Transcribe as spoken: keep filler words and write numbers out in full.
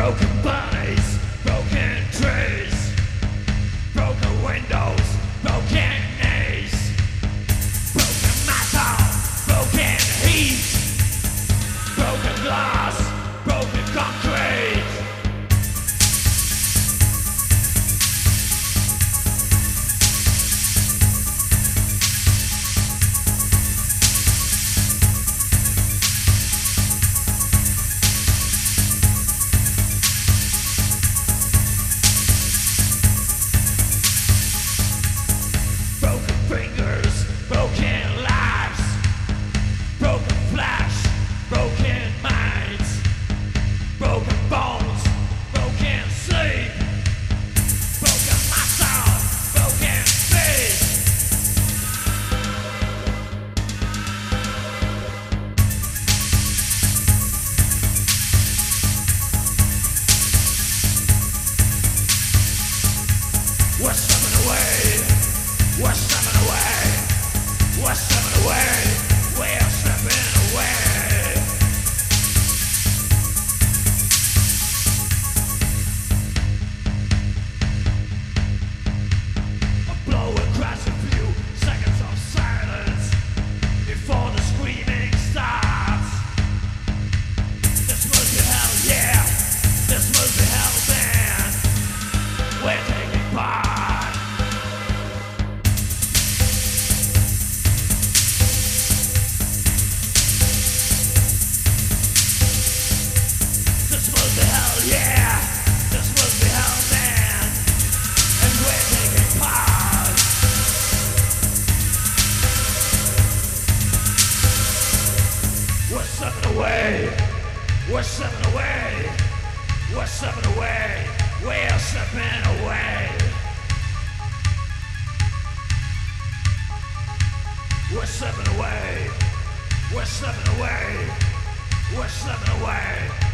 Broken bodies, broken trees, broken windows, broken knees, broken metal, broken heat, broken glass, broken concrete. Fingers, broken lives, broken flesh, broken minds, broken bones, broken sleep, broken muscle, broken feet. We're slipping away. We're slipping away. We're slipping away. We're slipping away. A blow across a few seconds of silence before the screaming starts. This must be hell, yeah. This must be hell, man. We're taking part. Yeah, this must be hell, man, and we're taking part. We're slipping away. We're slipping away. We're slipping away. We're slipping away. We're slipping away. We're slipping away. We're slipping away.